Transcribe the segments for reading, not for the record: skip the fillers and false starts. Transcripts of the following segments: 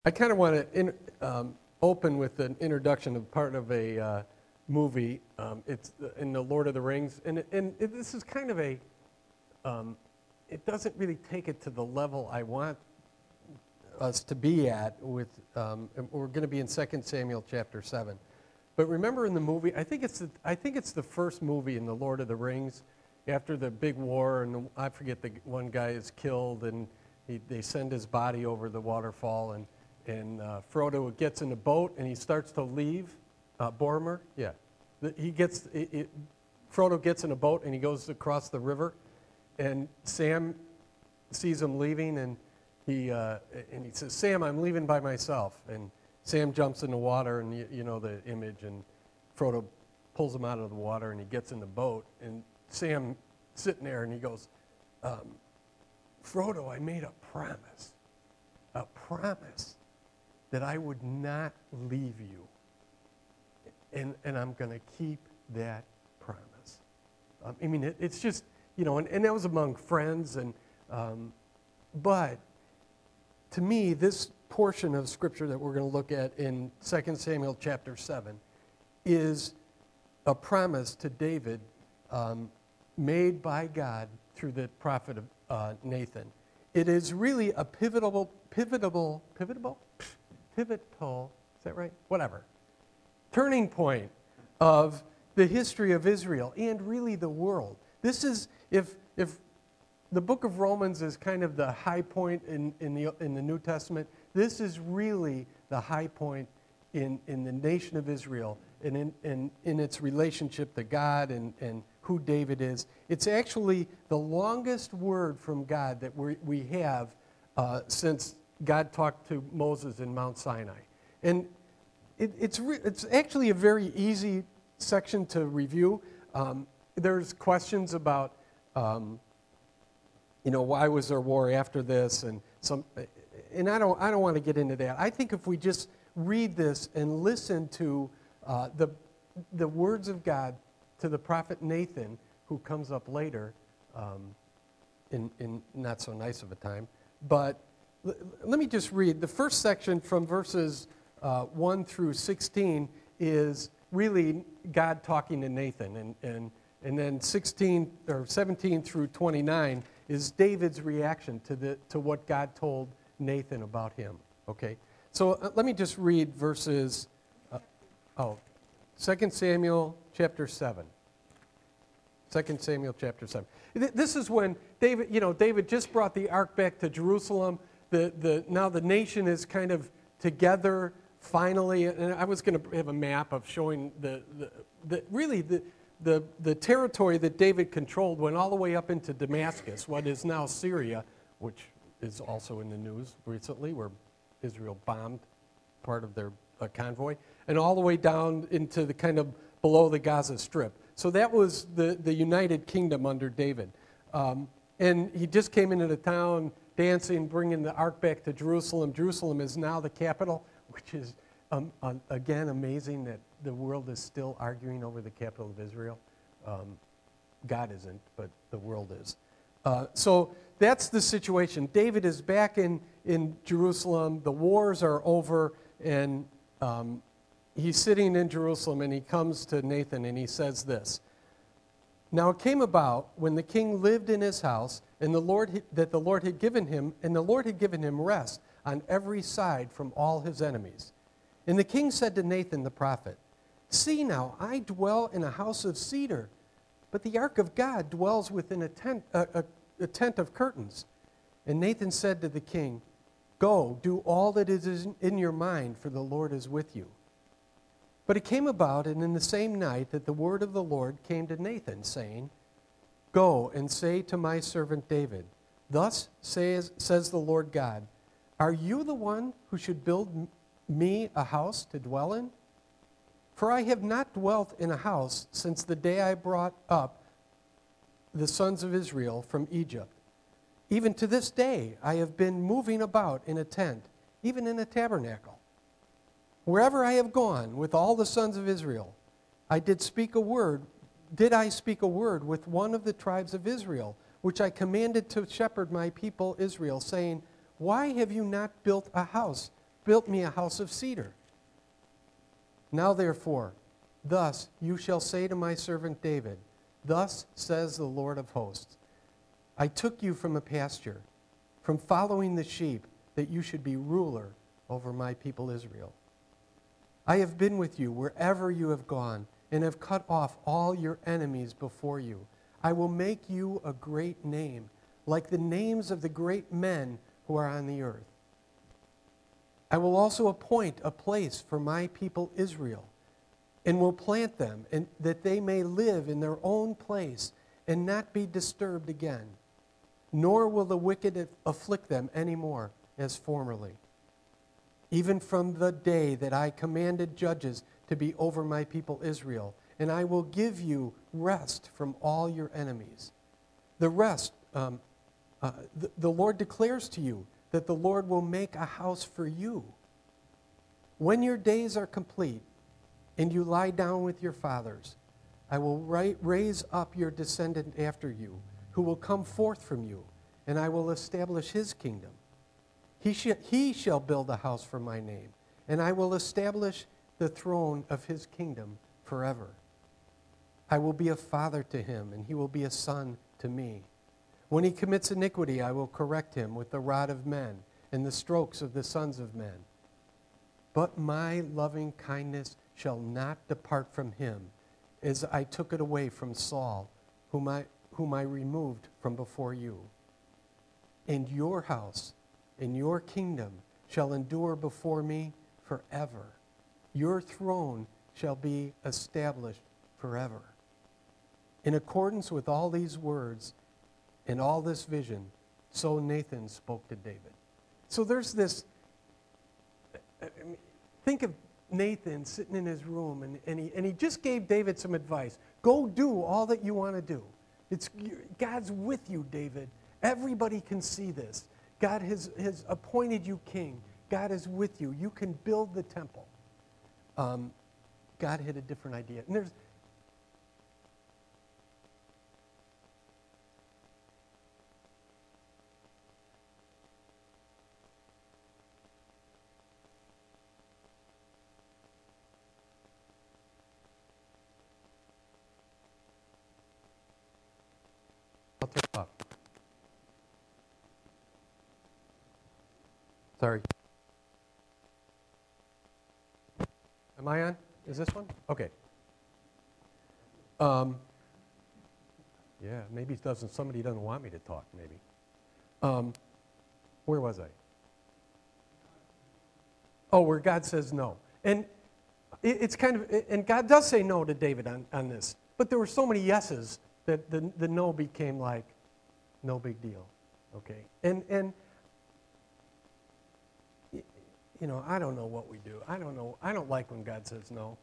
I kind of want to open with an introduction of part of a movie. It's in the Lord of the Rings, and this is kind of it doesn't really take it to the level I want us to be at. With we're going to be in 2 Samuel chapter 7. But remember in the movie, I think it's the first movie in the Lord of the Rings, after the big war, and I forget, the one guy is killed, and they send his body over the waterfall, and Frodo gets in a boat and he starts to leave. Boromir, yeah. Frodo gets in a boat and he goes across the river, and Sam sees him leaving, and he says, "Sam, I'm leaving by myself." And Sam jumps in the water, and you know the image, and Frodo pulls him out of the water, and he gets in the boat, and Sam sitting there, and he goes, "Frodo, I made a promise that I would not leave you, and I'm going to keep that promise." I mean, it's just, and that was among friends, but to me, this portion of Scripture that we're going to look at in 2 Samuel chapter 7 is a promise to David made by God through the prophet Nathan. It is really a pivotal, is that right? Whatever. Turning point of the history of Israel and really the world. This is, if the book of Romans is kind of the high point in the New Testament, this is really the high point in the nation of Israel and in its relationship to God and who David is. It's actually the longest word from God that we have since God talked to Moses in Mount Sinai. And it's actually a very easy section to review. There's questions about, why was there war after this, and I don't want to get into that. I think if we just read this and listen to the words of God to the prophet Nathan, who comes up later in not so nice of a time, but let me just read. The first section from verses 1 through 16 is really God talking to Nathan, and then 16 or 17 through 29 is David's reaction to what God told Nathan about him. Okay, so let me just read verses. 2 Samuel chapter 7. 2 Samuel chapter 7. This is when David just brought the ark back to Jerusalem. Now the nation is kind of together finally, and I was going to have a map of showing the territory that David controlled went all the way up into Damascus, what is now Syria, which is also in the news recently, where Israel bombed part of their convoy, and all the way down into the kind of below the Gaza Strip. So that was the United Kingdom under David. And he just came into the town dancing, bringing the ark back to Jerusalem. Jerusalem is now the capital, which is, again, amazing that the world is still arguing over the capital of Israel. God isn't, but the world is. So that's the situation. David is back in Jerusalem. The wars are over, and he's sitting in Jerusalem, and he comes to Nathan, and he says this. "Now it came about when the king lived in his house, and the Lord had given him rest on every side from all his enemies. And the king said to Nathan the prophet, 'See now, I dwell in a house of cedar, but the ark of God dwells within a tent of curtains.' And Nathan said to the king, 'Go, do all that is in your mind, for the Lord is with you.' But it came about, and in the same night, that the word of the Lord came to Nathan, saying, 'Go and say to my servant David, Thus says the Lord God, Are you the one who should build me a house to dwell in? For I have not dwelt in a house since the day I brought up the sons of Israel from Egypt. Even to this day I have been moving about in a tent, even in a tabernacle. Wherever I have gone with all the sons of Israel, did I speak a word with one of the tribes of Israel, which I commanded to shepherd my people Israel, saying, Why have you not built a house built me a house of cedar. Now therefore, thus you shall say to my servant David, thus says the Lord of hosts, I took you from a pasture, from following the sheep, that you should be ruler over my people Israel. I have been with you wherever you have gone, and have cut off all your enemies before you. I will make you a great name, like the names of the great men who are on the earth. I will also appoint a place for my people Israel, and will plant them, and that they may live in their own place and not be disturbed again. Nor will the wicked afflict them any more as formerly. Even from the day that I commanded judges to be over my people Israel, and I will give you rest from all your enemies. The rest, the Lord declares to you that the Lord will make a house for you. When your days are complete and you lie down with your fathers, I will raise up your descendant after you, who will come forth from you, and I will establish his kingdom. He shall build a house for my name, and I will establish the throne of his kingdom forever. I will be a father to him, and he will be a son to me. When he commits iniquity, I will correct him with the rod of men and the strokes of the sons of men. But my loving kindness shall not depart from him, as I took it away from Saul, whom I removed from before you. And your house and your kingdom shall endure before me forever. Your throne shall be established forever. In accordance with all these words and all this vision, so Nathan spoke to David. So there's this, think of Nathan sitting in his room, and he just gave David some advice. Go do all that you want to do. God's with you, David. Everybody can see this. God has appointed you king. God is with you. You can build the temple. God had a different idea. And there's I'll turn it off. Sorry. Am I on? Is this one? Okay. Yeah, maybe somebody doesn't want me to talk, maybe. Where was I? Oh, where God says no. And it's kind of, and God does say no to David on this. But there were so many yeses that the no became like, no big deal. Okay? And you know, I don't know what we do. I don't know. I don't like when God says no.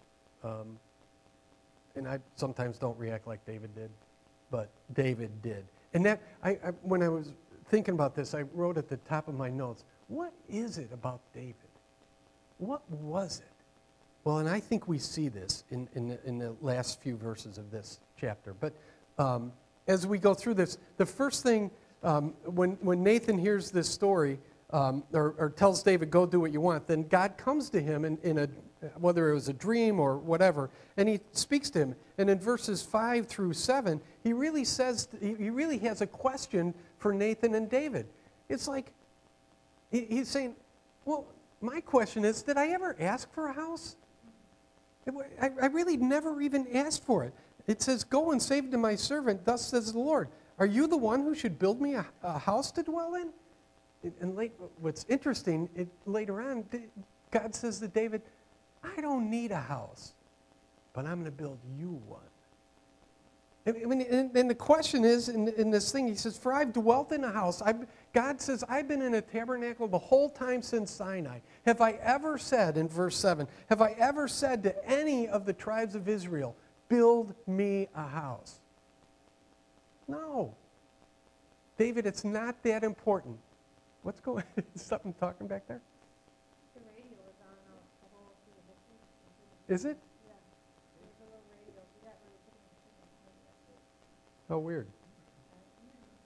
And I sometimes don't react like David did. But David did. And that, when I was thinking about this, I wrote at the top of my notes, what is it about David? What was it? Well, and I think we see this in the last few verses of this chapter. But as we go through this, the first thing, when Nathan hears this story, or tells David, go do what you want, then God comes to him in a, whether it was a dream or whatever, and he speaks to him. And in verses 5 through 7, he really has a question for Nathan and David. It's like, he's saying, well, my question is, did I ever ask for a house? I really never even asked for it. It says, go and say to my servant, thus says the Lord, are you the one who should build me a house to dwell in? And what's interesting, later on, God says to David, I don't need a house, but I'm going to build you one. And the question is, in this thing, he says, for I've dwelt in a house. God says, I've been in a tabernacle the whole time since Sinai. Have I ever said, in verse 7, have I ever said to any of the tribes of Israel, build me a house? No. David, it's not that important. What's going on? Is something talking back there? The radio is on the whole through the history. Is it? Yeah. There's a little radio. We got really putting the signal. Oh, weird.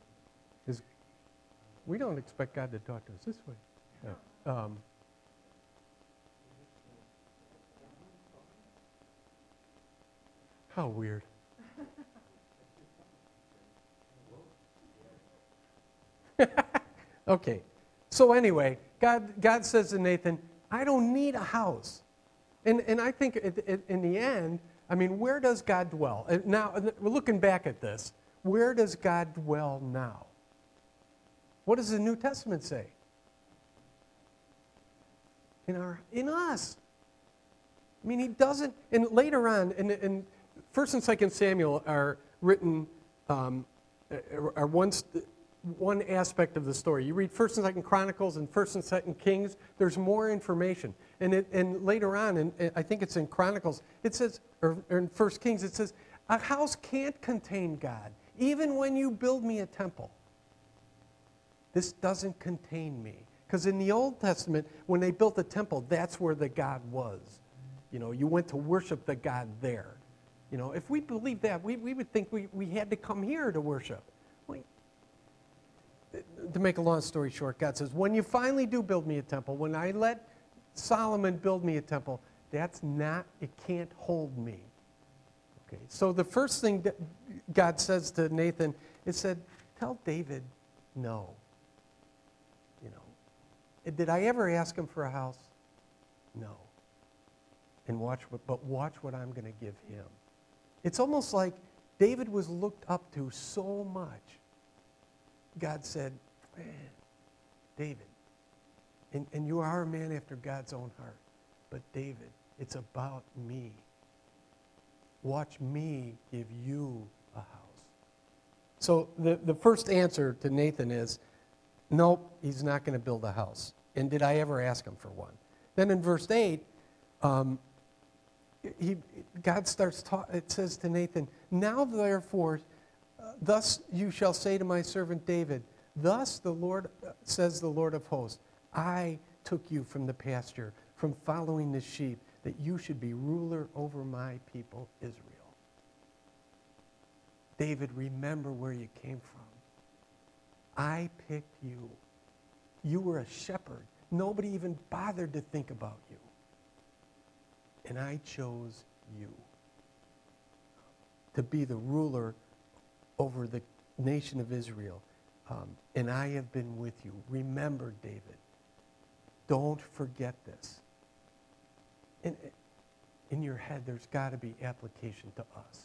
We don't expect God to talk to us this way. No. How weird. Okay. So anyway, God says to Nathan, I don't need a house. And I think in the end, I mean, where does God dwell? And now, we're looking back at this. Where does God dwell now? What does the New Testament say? In us. I mean, he doesn't, and later on, and 1st and 2nd Samuel are written, are one aspect of the story. You read 1st and 2nd Chronicles and 1st and 2nd Kings, there's more information. And later on, and I think it's in Chronicles, it says, or in 1st Kings, it says, a house can't contain God, even when you build me a temple. This doesn't contain me. Because in the Old Testament, when they built the temple, that's where the God was. You know, you went to worship the God there. You know, if we believed that, we would think we had to come here to worship. To make a long story short, God says, when you finally do build me a temple, when I let Solomon build me a temple, it can't hold me. Okay, so the first thing that God says to Nathan is said, tell David no. You know, did I ever ask him for a house? No. And watch what I'm going to give him. It's almost like David was looked up to so much. God said, man, David, and you are a man after God's own heart, but David, it's about me. Watch me give you a house. So the first answer to Nathan is, nope, he's not going to build a house. And did I ever ask him for one? Then in verse 8, God starts talking. It says to Nathan, now therefore, thus you shall say to my servant David, thus the Lord, says the Lord of hosts, I took you from the pasture, from following the sheep, that you should be ruler over my people Israel. David, remember where you came from. I picked you. You were a shepherd. Nobody even bothered to think about you. And I chose you to be the ruler over the nation of Israel. And I have been with you. Remember, David. Don't forget this. In your head, there's got to be application to us.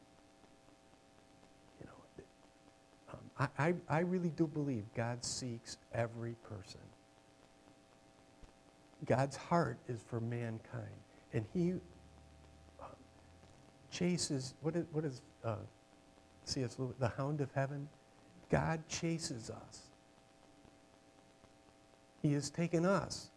You know, I really do believe God seeks every person. God's heart is for mankind. And he chases, what is C.S. Lewis, the hound of heaven? God chases us. He has taken us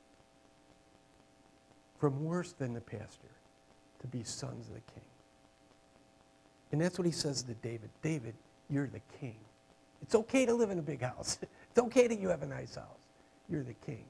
from worse than the pasture to be sons of the king. And that's what he says to David. David, you're the king. It's okay to live in a big house. It's okay that you have a nice house. You're the king.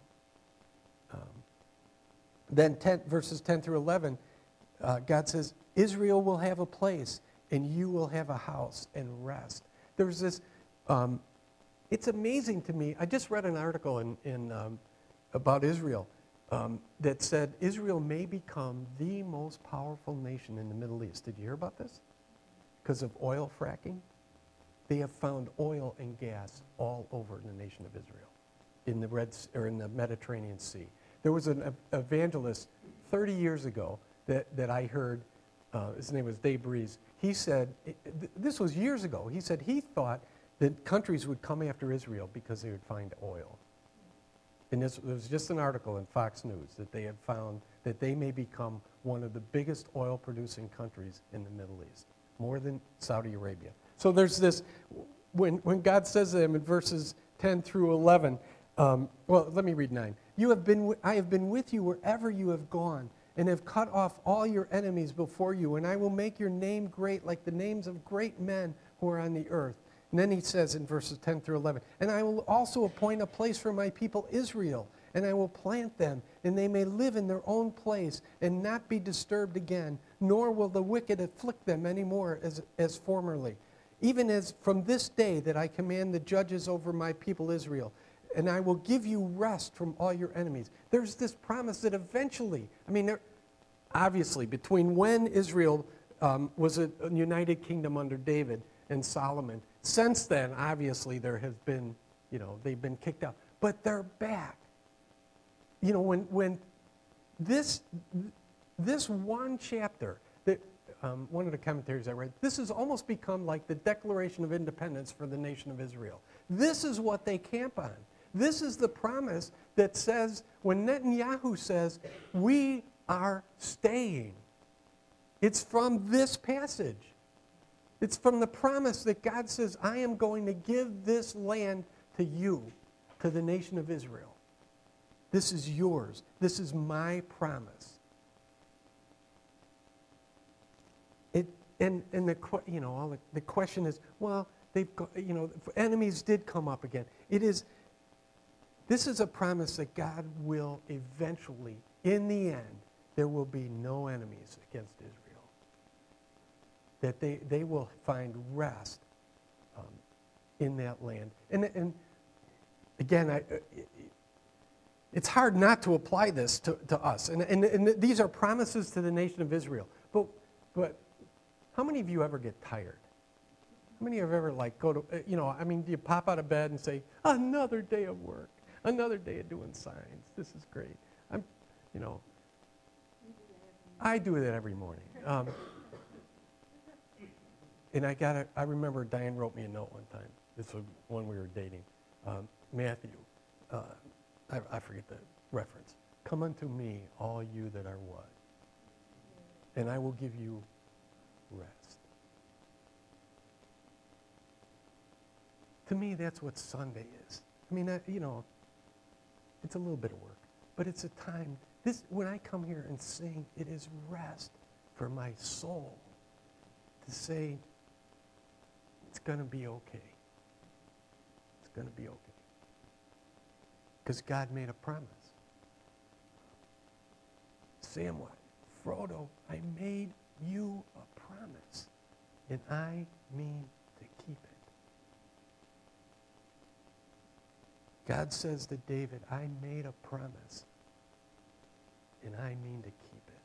Then verses 10 through 11, God says, Israel will have a place, and you will have a house and rest. There's this, it's amazing to me. I just read an article about Israel that said Israel may become the most powerful nation in the Middle East. Did you hear about this? Because of oil fracking. They have found oil and gas all over the nation of Israel, in the Mediterranean Sea. There was an evangelist 30 years ago that I heard. His name was Dave Breeze. He said, this was years ago, he said he thought that countries would come after Israel because they would find oil. And there was just an article in Fox News that they had found that they may become one of the biggest oil-producing countries in the Middle East, more than Saudi Arabia. So there's this, when God says to them in verses 10 through 11, well, let me read 9. I have been with you wherever you have gone, and have cut off all your enemies before you, and I will make your name great like the names of great men who are on the earth. And then he says in verses 10 through 11, and I will also appoint a place for my people Israel, and I will plant them, and they may live in their own place and not be disturbed again, nor will the wicked afflict them anymore as formerly. Even as from this day that I command the judges over my people Israel, and I will give you rest from all your enemies. There's this promise that eventually, obviously, between when Israel was a united kingdom under David and Solomon. Since then, obviously, there has been, they've been kicked out. But they're back. When this one chapter, that one of the commentaries I read, this has almost become like the Declaration of Independence for the nation of Israel. This is what they camp on. This is the promise that says, when Netanyahu says, we are staying, it's from this passage. It's from the promise that God says, I am going to give this land to you, to the nation of Israel. This is yours. This is my promise. The question is, well, enemies did come up again. This is a promise that God will eventually, in the end, there will be no enemies against Israel. That they will find rest in that land. And again, it's hard not to apply this to us. And these are promises to the nation of Israel. But how many of you ever get tired? How many of you ever go to, do you pop out of bed and say, another day of work, another day of doing signs. This is great. I do that every morning. And I remember Diane wrote me a note one time. This was when we were dating. Matthew, I forget the reference. Come unto me, all you that are what? And I will give you rest. To me, that's what Sunday is. It's a little bit of work, but it's a time. When I come here and sing, it is rest for my soul to say, it's going to be okay. It's going to be okay. Because God made a promise. Samwise, Frodo, I made you a promise, and I mean to keep it. God says to David, I made a promise, and I mean to keep it.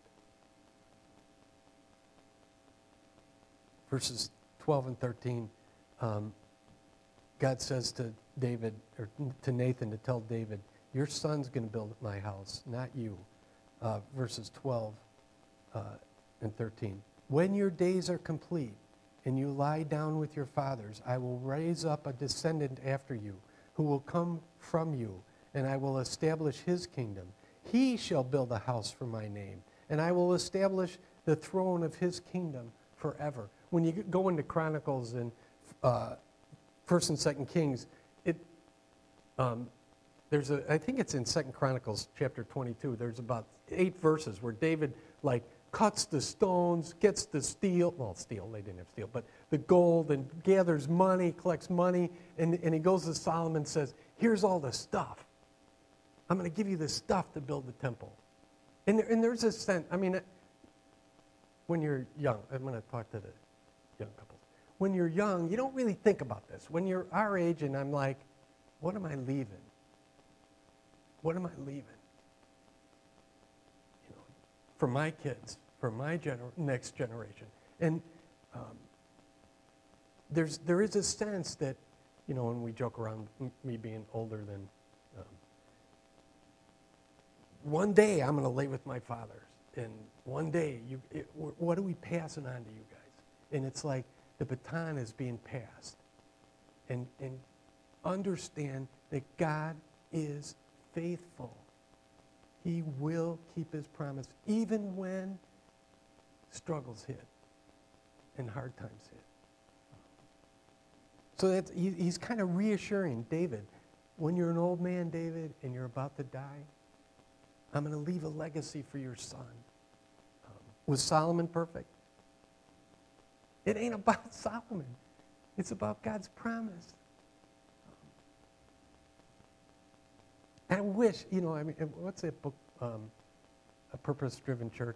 Verses 12 and 13, God says to David, or to Nathan to tell David, your son's going to build my house, not you. Verses 12 and 13. When your days are complete and you lie down with your fathers, I will raise up a descendant after you who will come from you, and I will establish his kingdom. He shall build a house for my name, and I will establish the throne of his kingdom forever. When you go into Chronicles and 1st and 2nd Kings, I think it's in 2nd Chronicles chapter 22, there's about 8 verses where David cuts the stones, gets the steel, they didn't have steel, but the gold, and gathers money, collects money, and he goes to Solomon and says, here's all the stuff. I'm going to give you the stuff to build the temple. And there's a sense, when you're young, I'm going to talk to the young couples. When you're young, you don't really think about this. When you're our age and I'm like, what am I leaving? What am I leaving? For my kids, for my next generation. And there is a sense that, when we joke around me being older than, one day I'm going to lay with my fathers. And one day, what are we passing on to you guys? And it's like the baton is being passed. And understand that God is faithful. He will keep his promise even when struggles hit and hard times hit. So he's kind of reassuring David, when you're an old man, David, and you're about to die, I'm going to leave a legacy for your son. Was Solomon perfect? It ain't about Solomon. It's about God's promise. And I wish, what's that book, A Purpose-Driven Church?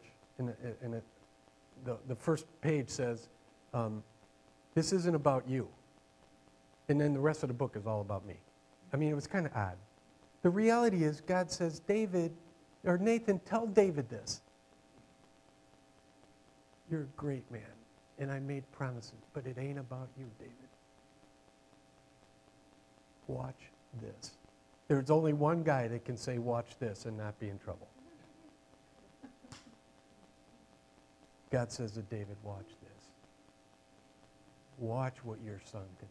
The first page says, this isn't about you. And then the rest of the book is all about me. It was kind of odd. The reality is God says, Nathan, tell David this. you're a great man, and I made promises, but it ain't about you, David. Watch this. There's only one guy that can say, watch this, and not be in trouble. God says to David, watch this. Watch what your son can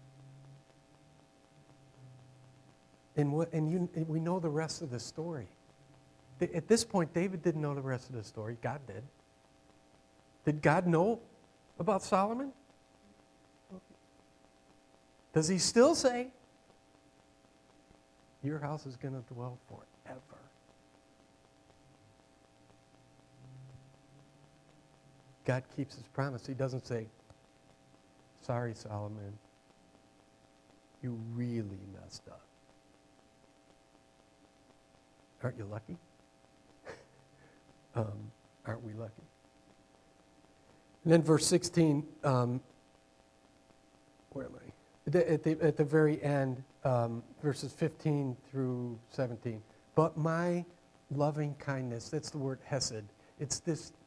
do. And we know the rest of the story. At this point, David didn't know the rest of the story. God did. Did God know about Solomon? Does he still say, your house is going to dwell forever? God keeps his promise. He doesn't say, sorry, Solomon, you really messed up. Aren't you lucky? Aren't we lucky? And then verse 16, where am I? At the very end, verses 15 through 17. But my loving kindness, that's the word hesed. It's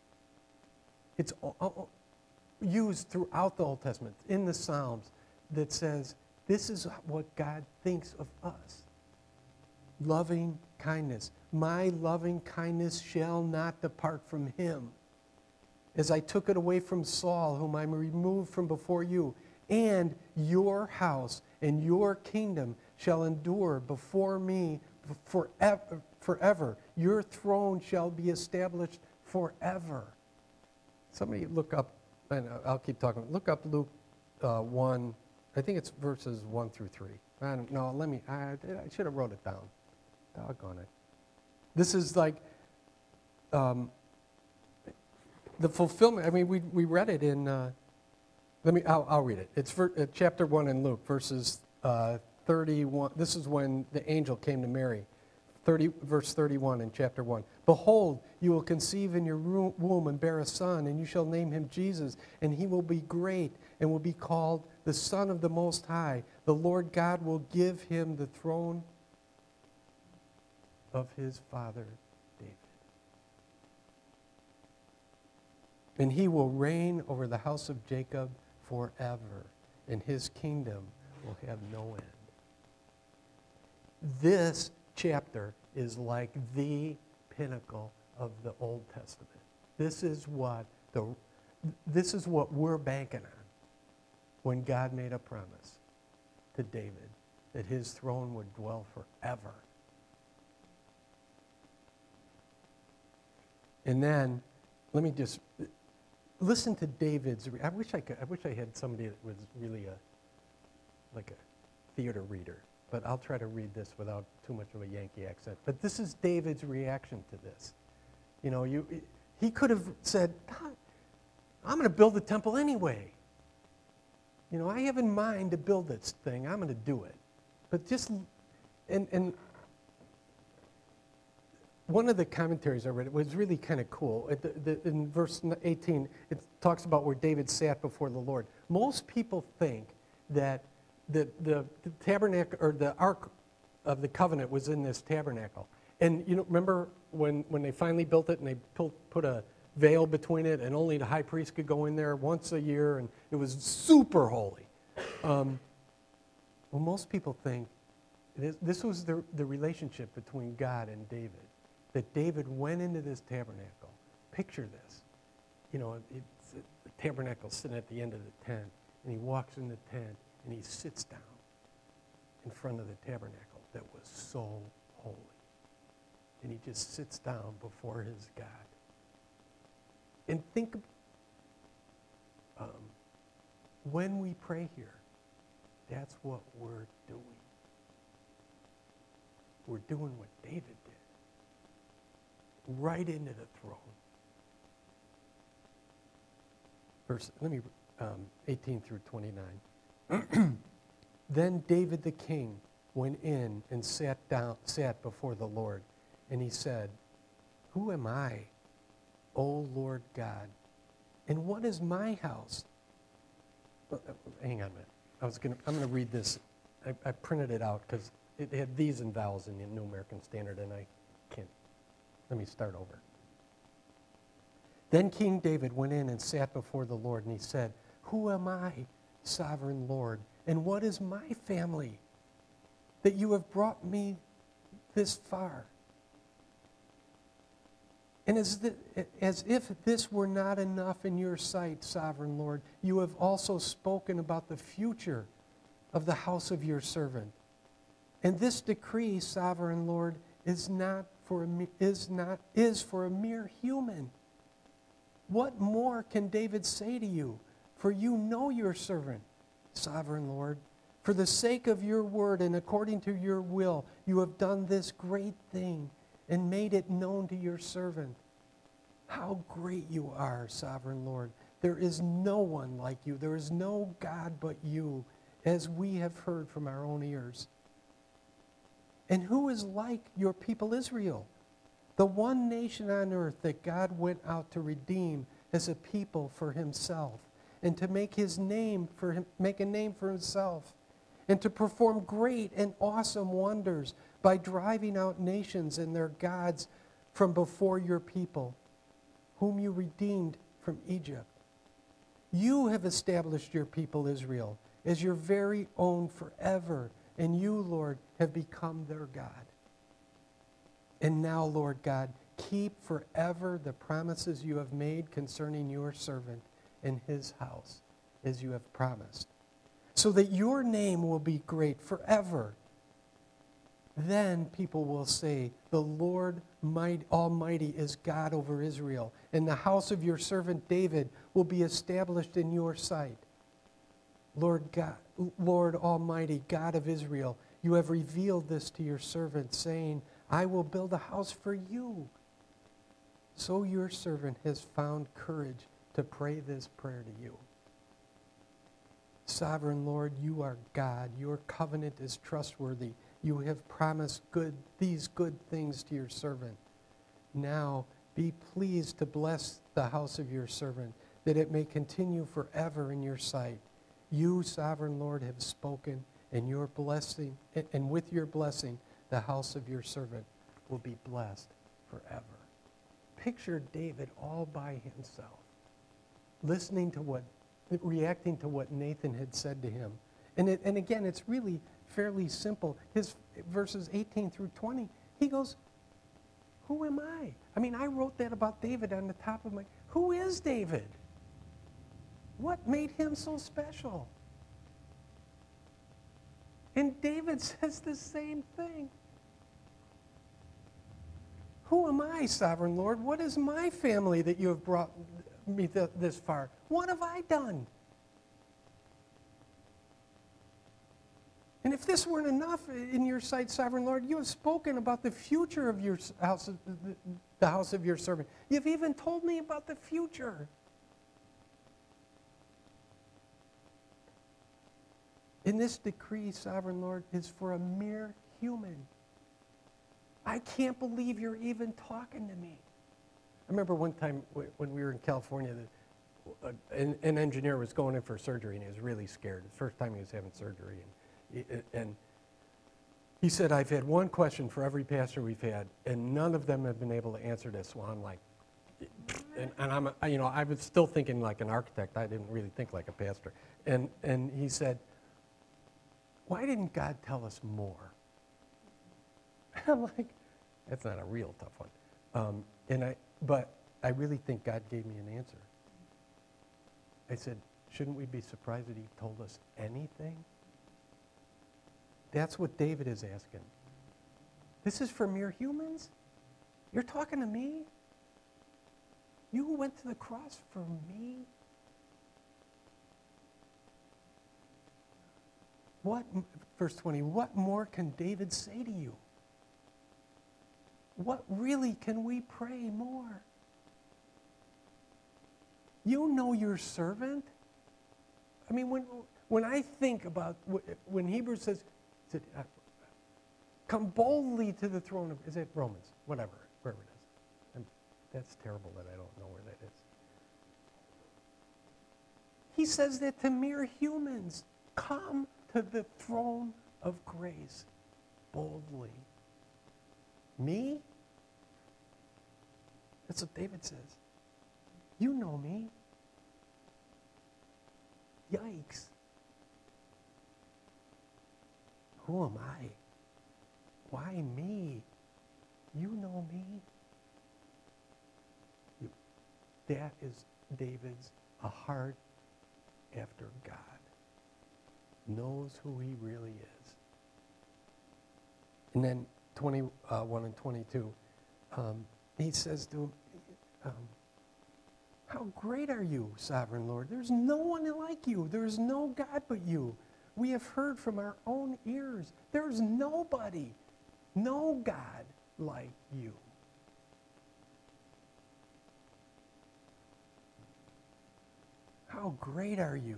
used throughout the Old Testament, in the Psalms, that says, this is what God thinks of us. Loving kindness. My loving kindness shall not depart from him, as I took it away from Saul, whom I removed from before you. And your house and your kingdom shall endure before me forever. Your throne shall be established forever. Somebody look up, and I'll keep talking. Look up Luke 1. I think it's verses 1 through 3. I should have wrote it down. Doggone it. This is like the fulfillment. I mean, we read it in. I'll read it. It's chapter 1 in Luke, verses 31. This is when the angel came to Mary. Verse 31 in chapter 1. Behold, you will conceive in your womb and bear a son, and you shall name him Jesus, and he will be great and will be called the Son of the Most High. The Lord God will give him the throne of his father David. And he will reign over the house of Jacob forever, and his kingdom will have no end. This chapter is like the pinnacle of the Old Testament. This is what we're banking on when God made a promise to David that his throne would dwell forever. And then, let me just listen to David's. I wish I had somebody that was really like a theater reader. But I'll try to read this without too much of a Yankee accent. But this is David's reaction to this. You know, he could have said, I'm going to build the temple anyway. You know, I have in mind to build this thing. I'm going to do it. But and one of the commentaries I read, it was really kind of cool. In verse 18, it talks about where David sat before the Lord. Most people think that the tabernacle, or the Ark of the Covenant, was in this tabernacle. And you know, remember when they finally built it and they put a veil between it, and only the high priest could go in there once a year, and it was super holy. Well, most people think this was the relationship between God and David, that David went into this tabernacle. Picture this. You know, the tabernacle sitting at the end of the tent, and he walks in the tent, and he sits down in front of the tabernacle that was so holy. And he just sits down before his God. And think, when we pray here, that's what we're doing. We're doing what David did. Right into the throne. 18 through 29. Then David the king went in and sat before the Lord, and he said, "Who am I, O Lord God? And what is my house?" Hang on a minute. I'm going to read this. I printed it out because it had these and vowels in the New American Standard, and I can't. Let me start over. Then King David went in and sat before the Lord, and he said, "Who am I, sovereign Lord, and what is my family that you have brought me this far? And as if this were not enough in your sight, sovereign Lord, you have also spoken about the future of the house of your servant. And this decree, sovereign Lord, is for a mere human. What more can David say to you? For you know your servant, sovereign Lord. For the sake of your word and according to your will, you have done this great thing and made it known to your servant. How great you are, sovereign Lord. There is no one like you. There is no God but you, as we have heard from our own ears. And who is like your people Israel, the one nation on earth that God went out to redeem as a people for himself, and to make make a name for himself, and to perform great and awesome wonders by driving out nations and their gods from before your people, whom you redeemed from Egypt. You have established your people Israel as your very own forever, and you, Lord, have become their God. And now, Lord God, keep forever the promises you have made concerning your servant and his house, as you have promised, so that your name will be great forever. Then people will say, the Lord Almighty is God over Israel, and the house of your servant David will be established in your sight. Lord Almighty, God of Israel, you have revealed this to your servant, saying, I will build a house for you. So your servant has found courage to pray this prayer to you. Sovereign Lord, you are God. Your covenant is trustworthy. You have promised these good things to your servant. Now be pleased to bless the house of your servant, that it may continue forever in your sight. You, sovereign Lord, have spoken, and your blessing, and with your blessing, the house of your servant will be blessed forever. Picture David all by himself, reacting to what Nathan had said to him. And again, it's really fairly simple. His verses 18 through 20, he goes, who am I? I mean, I wrote that about David on the top of who is David? What made him so special? And David says the same thing. Who am I, sovereign Lord? What is my family that you have brought me this far? What have I done? And if this weren't enough in your sight, sovereign Lord, you have spoken about the future of your house, the house of your servant. You've even told me about the future. And this decree, sovereign Lord, is for a mere human. I can't believe you're even talking to me. I remember one time when we were in California, an engineer was going in for surgery, and he was really scared. The first time he was having surgery. And he said, I've had one question for every pastor we've had, and none of them have been able to answer this. Well, I'm like, I was still thinking like an architect. I didn't really think like a pastor. And he said, why didn't God tell us more? I'm like, that's not a real tough one. But I really think God gave me an answer. I said, shouldn't we be surprised that he told us anything? That's what David is asking. This is for mere humans? You're talking to me? You who went to the cross for me? Verse 20, what more can David say to you? What really can we pray more? You know your servant. I mean, when I think about when Hebrews says, come boldly to the throne of, is it Romans? Wherever it is. And that's terrible that I don't know where that is. He says that to mere humans. Come to the throne of grace boldly. Me? That's what David says. You know me. Yikes. Who am I? Why me? You know me. That is David's a heart after God. Knows who he really is. And then 21 and 22, he says to him, how great are you, sovereign Lord? There's no one like you. There's no God but you. We have heard from our own ears. There's nobody, no God like you. How great are you?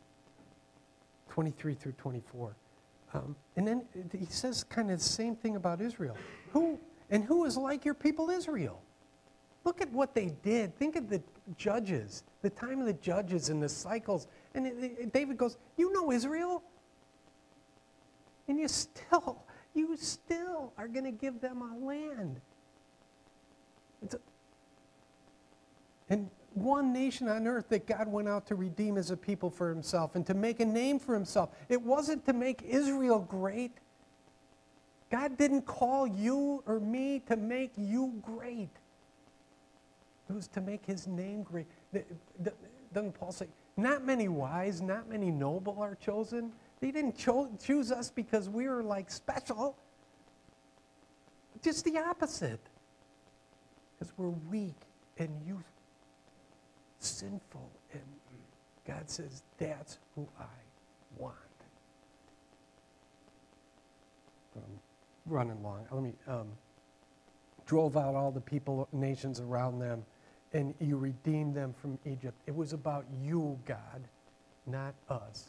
23 through 24. And then he says kind of the same thing about Israel. Who is like your people Israel? Look at what they did. Think of the judges, the time of the judges and the cycles. And David goes, you know Israel? And you still are going to give them a land. And one nation on earth that God went out to redeem as a people for himself and to make a name for himself. It wasn't to make Israel great. God didn't call you or me to make you great. It was to make his name great. Doesn't Paul say, not many wise, not many noble are chosen? They didn't choose us because we were like special. Just the opposite. Because we're weak and youthful. Sinful, and God says, that's who I want. Running long. Let me, drove out all the people, nations around them, and you redeemed them from Egypt. It was about you, God, not us.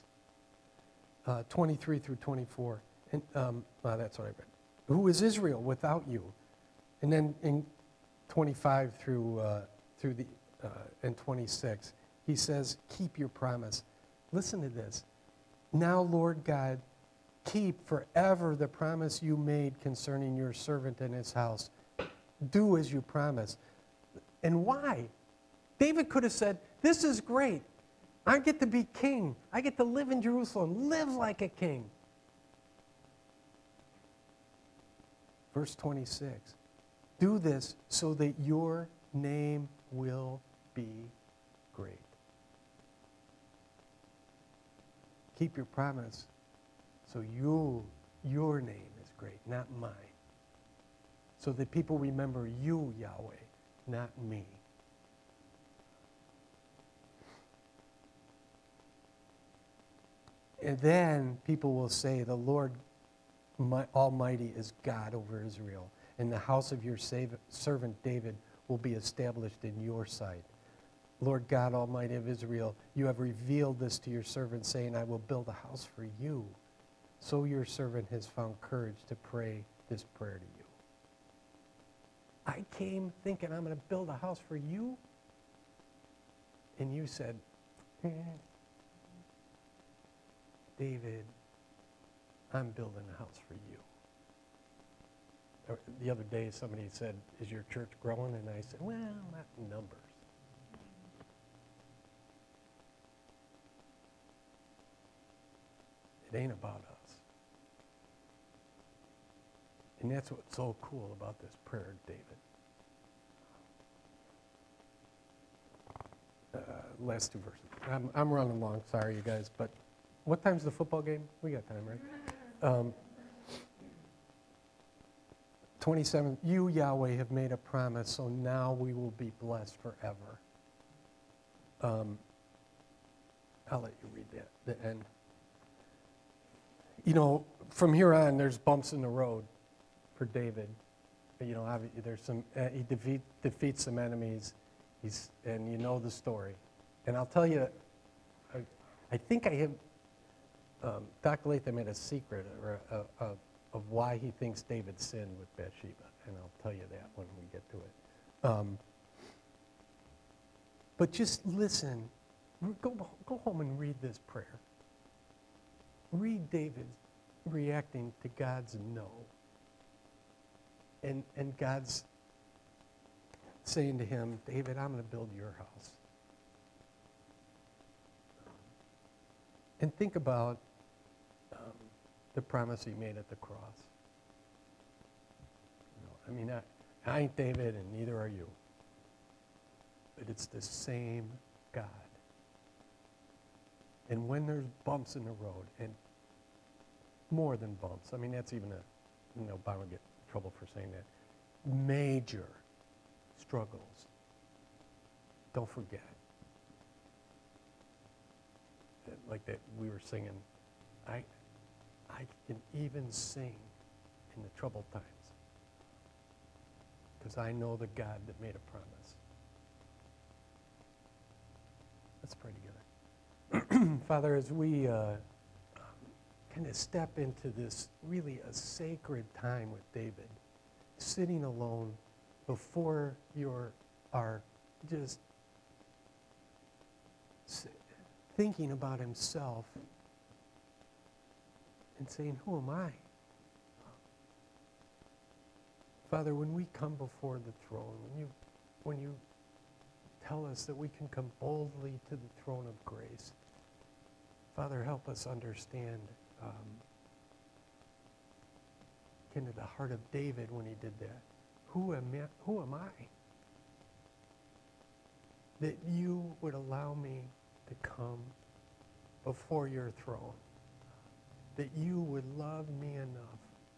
23 through 24. And, that's what I read. Who is Israel without you? And then in 25 through the and 26, he says, keep your promise. Listen to this. Now, Lord God, keep forever the promise you made concerning your servant and his house. Do as you promised. And why? David could have said, this is great. I get to be king. I get to live in Jerusalem, live like a king. Verse 26. Do this so that your name will be great. Keep your promise so your name is great, not mine. So that people remember you, Yahweh, not me. And then people will say, the Lord Almighty is God over Israel, and the house of your servant David will be established in your sight. Lord God Almighty of Israel, you have revealed this to your servant, saying, I will build a house for you. So your servant has found courage to pray this prayer to you. I came thinking I'm going to build a house for you. And you said, David, I'm building a house for you. The other day somebody said, is your church growing? And I said, well, not in numbers. It ain't about us. And that's what's so cool about this prayer, David. Last two verses. I'm running long, sorry, you guys, but what time's the football game? We got time, right? 27, you, Yahweh, have made a promise, so now we will be blessed forever. I'll let you read that, the end. You know, from here on, there's bumps in the road for David. You know, there's some, he defeats some enemies, and you know the story. And I'll tell you, I think I have, Dr. Latham had a secret of why he thinks David sinned with Bathsheba, and I'll tell you that when we get to it. But just listen. Go home and read this prayer. Read David reacting to God's no. And God's saying to him, David, I'm going to build your house. And think about the promise he made at the cross. I mean, I ain't David and neither are you. But it's the same God. And when there's bumps in the road, and more than bumps, I mean, that's even Obama would get in trouble for saying that, major struggles, don't forget. Like that we were singing, I can even sing in the troubled times because I know the God that made a promise. Let's pray together. Father, as we kind of step into this really a sacred time with David, sitting alone before our just thinking about himself and saying, who am I? Father, when we come before the throne, when you tell us that we can come boldly to the throne of grace, Father, help us understand kind of the heart of David when he did that. Who am I? That you would allow me to come before your throne. That you would love me enough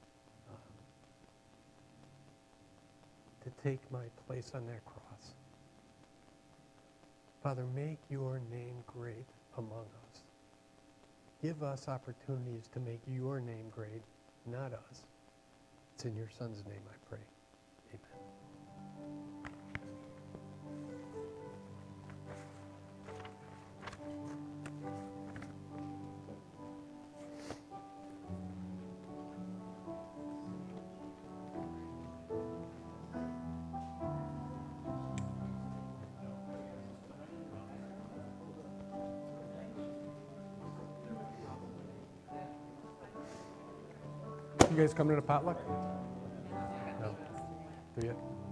to take my place on that cross. Father, make your name great among us. Give us opportunities to make your name great, not us. It's in your Son's name I pray. Amen. You guys coming to the potluck? No. Do you?